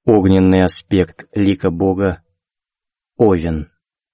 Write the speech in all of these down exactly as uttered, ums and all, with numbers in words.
Огненный аспект лика Бога — Овен.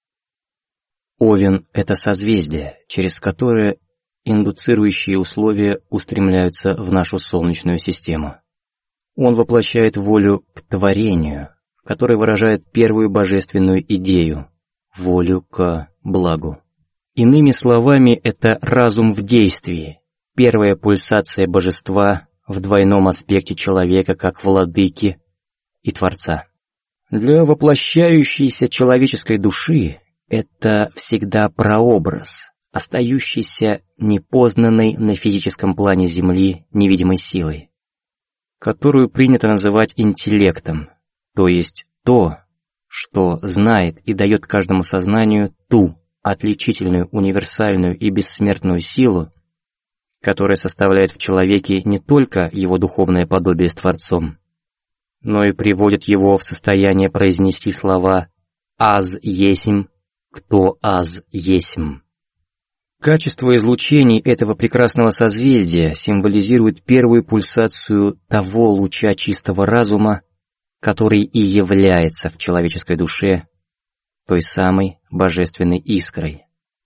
Овен — это созвездие, через которое индуцирующие условия устремляются в нашу Солнечную систему. Он воплощает волю к творению, который выражает первую божественную идею — волю к благу. Иными словами, это разум в действии, первая пульсация божества в двойном аспекте человека как владыки и Творца. Для воплощающейся человеческой души это всегда прообраз, остающийся непознанной на физическом плане Земли невидимой силой, которую принято называть интеллектом, то есть то, что знает и дает каждому сознанию ту отличительную, универсальную и бессмертную силу, которая составляет в человеке не только его духовное подобие с Творцом, но и приводит его в состояние произнести слова «Аз есмь, кто аз есмь». Качество излучений этого прекрасного созвездия символизирует первую пульсацию того луча чистого разума, который и является в человеческой душе той самой божественной искрой,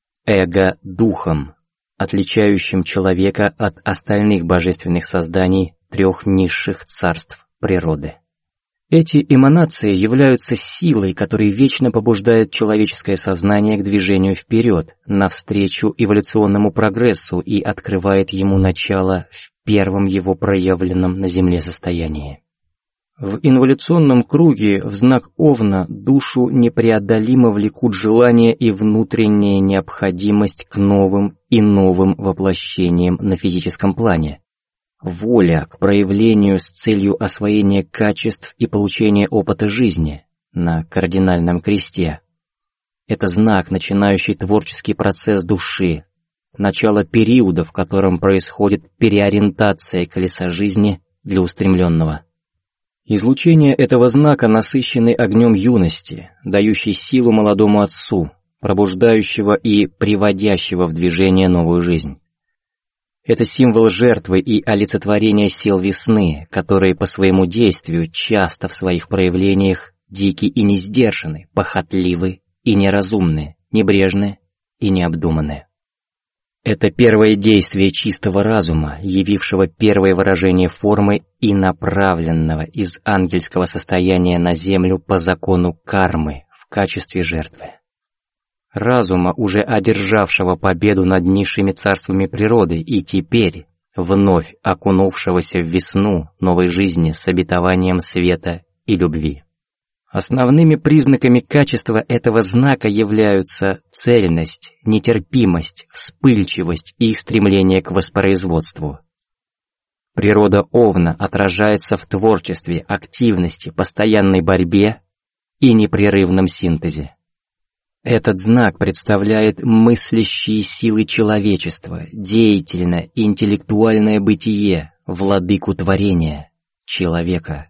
эго-духом, отличающим человека от остальных божественных созданий трех низших царств природы. Эти эманации являются силой, которая вечно побуждает человеческое сознание к движению вперед, навстречу эволюционному прогрессу и открывает ему начало в первом его проявленном на Земле состоянии. В инволюционном круге в знак Овна душу непреодолимо влекут желание и внутренняя необходимость к новым и новым воплощениям на физическом плане. Воля к проявлению с целью освоения качеств и получения опыта жизни на кардинальном кресте. Это знак, начинающий творческий процесс души, начало периода, в котором происходит переориентация колеса жизни для устремленного. Излучение этого знака насыщены огнем юности, дающей силу молодому отцу, пробуждающего и приводящего в движение новую жизнь. Это символ жертвы и олицетворения сил весны, которые по своему действию часто в своих проявлениях дики и несдержаны, похотливы и неразумны, небрежны и необдуманны. Это первое действие чистого разума, явившего первое выражение формы и направленного из ангельского состояния на землю по закону кармы в качестве жертвы. Разума, уже одержавшего победу над низшими царствами природы и теперь вновь окунувшегося в весну новой жизни с обетованием света и любви. Основными признаками качества этого знака являются цельность, нетерпимость, вспыльчивость и стремление к воспроизводству. Природа Овна отражается в творчестве, активности, постоянной борьбе и непрерывном синтезе. Этот знак представляет мыслящие силы человечества, деятельное и интеллектуальное бытие, владыку творения, человека.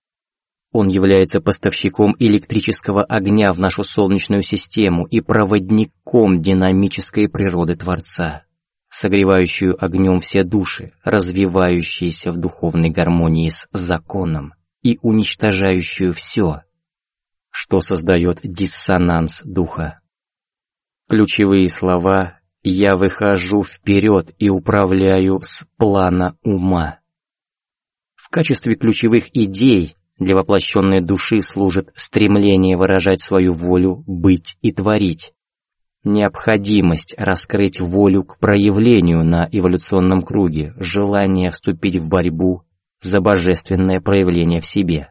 Он является поставщиком электрического огня в нашу Солнечную систему и проводником динамической природы Творца, согревающую огнем все души, развивающиеся в духовной гармонии с законом и уничтожающую все, что создает диссонанс духа. Ключевые слова «Я выхожу вперед и управляю с плана ума». В качестве ключевых идей для воплощенной души служит стремление выражать свою волю, быть и творить, необходимость раскрыть волю к проявлению на эволюционном круге, желание вступить в борьбу за божественное проявление в себе,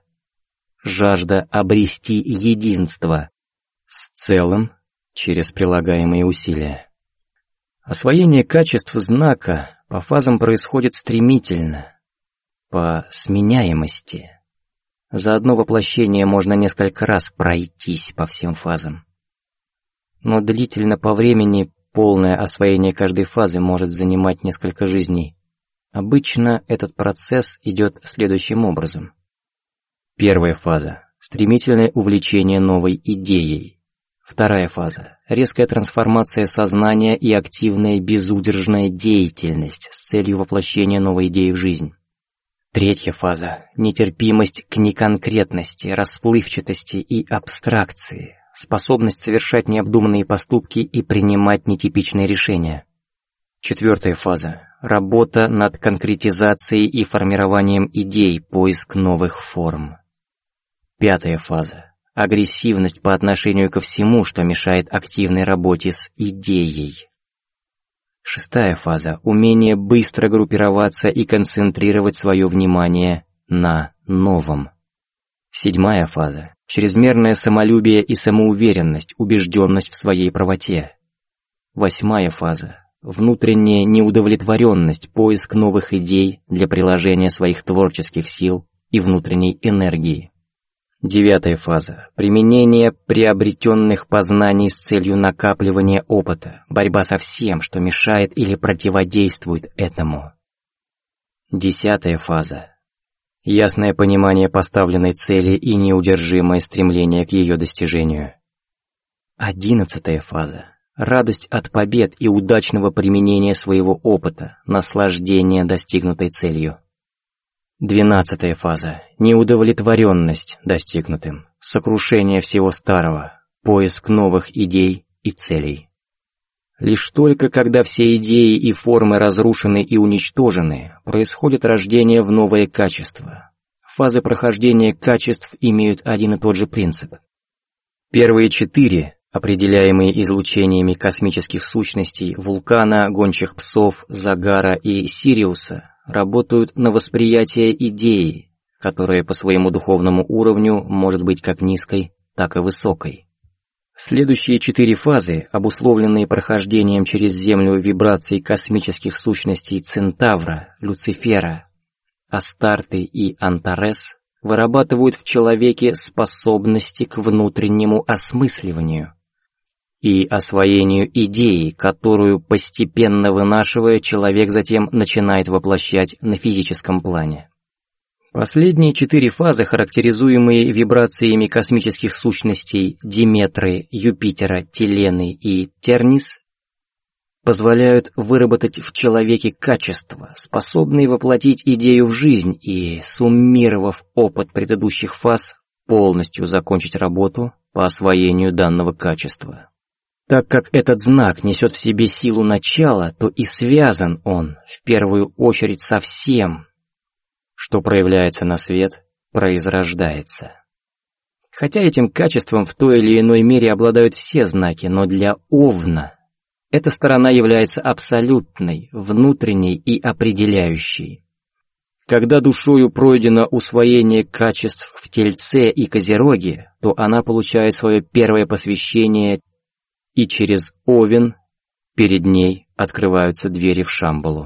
жажда обрести единство с целым через прилагаемые усилия. Освоение качеств знака по фазам происходит стремительно, по сменяемости. За одно воплощение можно несколько раз пройтись по всем фазам. Но длительно по времени полное освоение каждой фазы может занимать несколько жизней. Обычно этот процесс идет следующим образом. Первая фаза – стремительное увлечение новой идеей. Вторая фаза – резкая трансформация сознания и активная безудержная деятельность с целью воплощения новой идеи в жизнь. Третья фаза – нетерпимость к неконкретности, расплывчатости и абстракции, способность совершать необдуманные поступки и принимать нетипичные решения. Четвертая фаза – работа над конкретизацией и формированием идей, поиск новых форм. Пятая фаза – агрессивность по отношению ко всему, что мешает активной работе с идеей. Шестая фаза – умение быстро группироваться и концентрировать свое внимание на новом. Седьмая фаза – чрезмерное самолюбие и самоуверенность, убежденность в своей правоте. Восьмая фаза – внутренняя неудовлетворенность, поиск новых идей для приложения своих творческих сил и внутренней энергии. Девятая фаза – применение приобретенных познаний с целью накапливания опыта, борьба со всем, что мешает или противодействует этому. Десятая фаза – ясное понимание поставленной цели и неудержимое стремление к ее достижению. Одиннадцатая фаза – радость от побед и удачного применения своего опыта, наслаждение достигнутой целью. Двенадцатая фаза – неудовлетворенность достигнутым, сокрушение всего старого, поиск новых идей и целей. Лишь только когда все идеи и формы разрушены и уничтожены, происходит рождение в новое качество. Фазы прохождения качеств имеют один и тот же принцип. Первые четыре, определяемые излучениями космических сущностей Вулкана, Гончих Псов, Загара и Сириуса, работают на восприятие идеи, которая по своему духовному уровню может быть как низкой, так и высокой. Следующие четыре фазы, обусловленные прохождением через Землю вибраций космических сущностей Центавра, Люцифера, Астарты и Антарес, вырабатывают в человеке способности к внутреннему осмысливанию и освоению идеи, которую, постепенно вынашивая, человек затем начинает воплощать на физическом плане. Последние четыре фазы, характеризуемые вибрациями космических сущностей Диметры, Юпитера, Телены и Тернис, позволяют выработать в человеке качества, способные воплотить идею в жизнь и, суммировав опыт предыдущих фаз, полностью закончить работу по освоению данного качества. Так как этот знак несет в себе силу начала, то и связан он, в первую очередь, со всем, что проявляется на свет, произрождается. Хотя этим качеством в той или иной мере обладают все знаки, но для Овна эта сторона является абсолютной, внутренней и определяющей. Когда душою пройдено усвоение качеств в Тельце и Козероге, то она получает свое первое посвящение, и через Овен перед ней открываются двери в Шамбалу.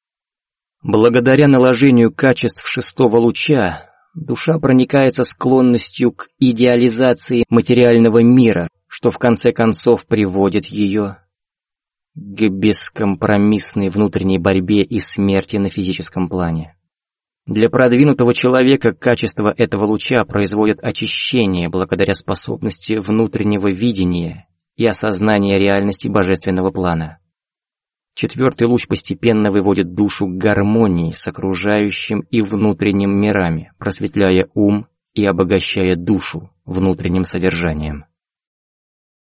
Благодаря наложению качеств шестого луча, душа проникается склонностью к идеализации материального мира, что в конце концов приводит ее к бескомпромиссной внутренней борьбе и смерти на физическом плане. Для продвинутого человека качество этого луча производит очищение благодаря способности внутреннего видения и осознания реальности божественного плана. Четвертый луч постепенно выводит душу к гармонии с окружающим и внутренним мирами, просветляя ум и обогащая душу внутренним содержанием.